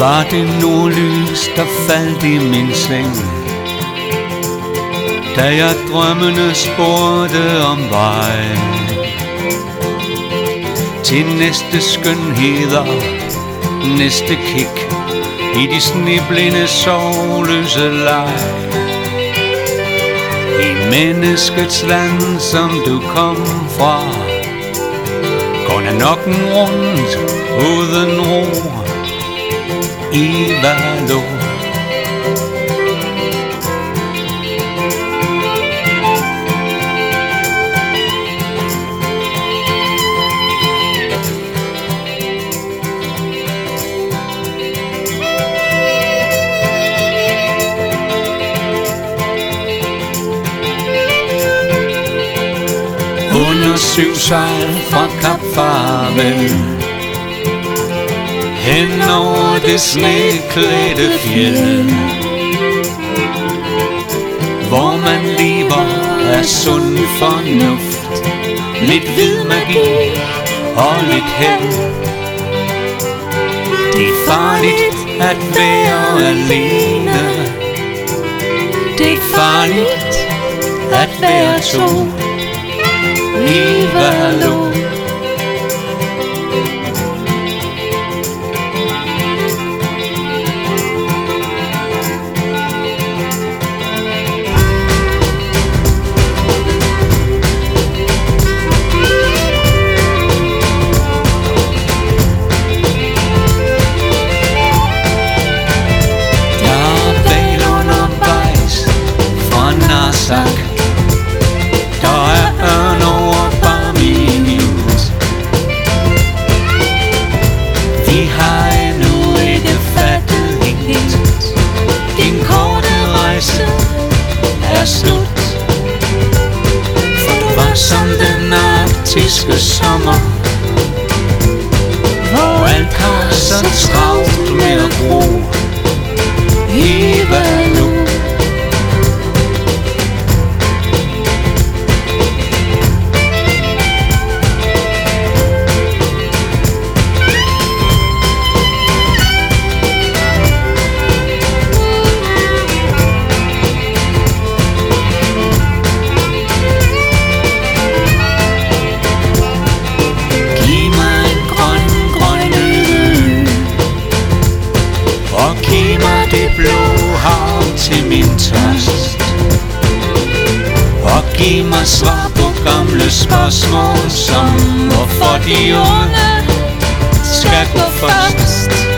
var det nordlys, der faldt i min seng, da jeg drømmende spurgte om vej til næste skønheder, næste kig i de sneblinde sovløse leg. I menneskets land, som du kom fra, går nakken rundt uden ro i Valo. Under 7 sejl fra Kap Farvel, hen over det sneklædte fjeld, hvor man lever af sund fornuft, lidt hvid magi og lidt held. Det er farligt at være alene, det er farligt at være to i Valo. Som den arktiske sommer, hvor alt har så travlt med at gro i Valo. Til min tørst, og giv mig svar på gamle spørgsmål, som hvorfor de unge skal gå først.